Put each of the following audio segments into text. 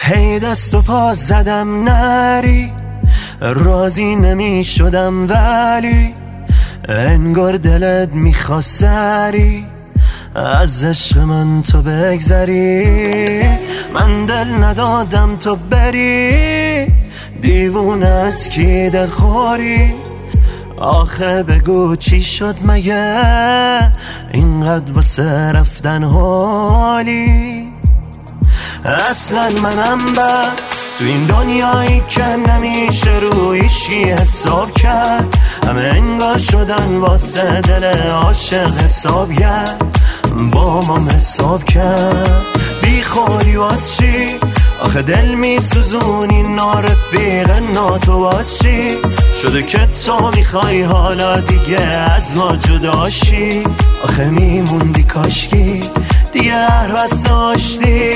هی دست و پا زدم نری، راضی نمی شدم ولی انگار دلت میخواست سری از عشق من تو بگذری. من دل ندادم تو بری، دیوونه از کی دل خوری؟ آخه بگو چی شد مگه اینقدر واسه رفتن حالی؟ اصلا منم بد تو این دنیایی که نمیشه رویشی حساب کرد، همه انگار شدن واسه دل عاشق حساب کرد، با ما حساب کرد. بی خوری واس چی؟ آخه دل می سوزونی نارفیق ناتو واس چی؟ شده که تو میخوای حالا دیگه از ما جداشی. آخه میموندی کاشکی دیگه هر بس داشتی.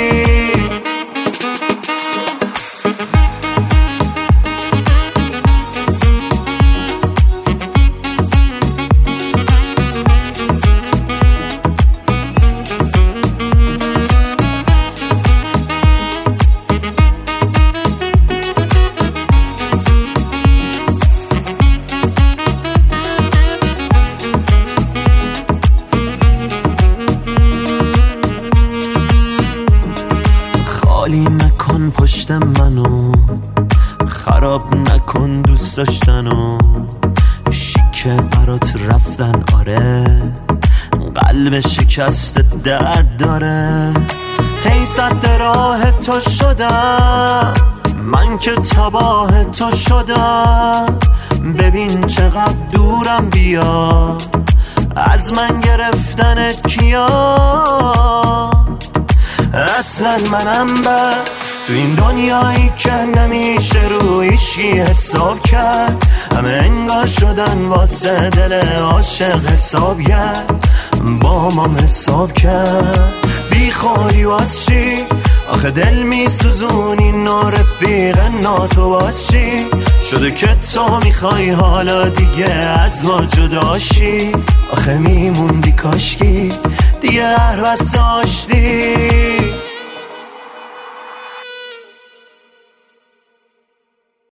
خالی نکن پشت منو، خراب نکن دوست داشتنو، شیکه برات رفتن آره، قلب شکست درد داره. هی صد راه تو شدم، من که تباه تو شدم، ببین چقدر دورم بیا از من گرفتنت کیا. اصلا منم بد تو این دنیایی که نمیشه رویشی حساب کرد، همه انگار شدن واسه دل عاشق حساب کرد، با ما حساب کرد. بی خوری واس چی؟ آخه دل می سوزونی نارفیق ناتو واس چی؟ شده که تو میخوای حالا دیگه از ما جداشی. آخه میموندی کاشکی دیگه هر بس داشتی.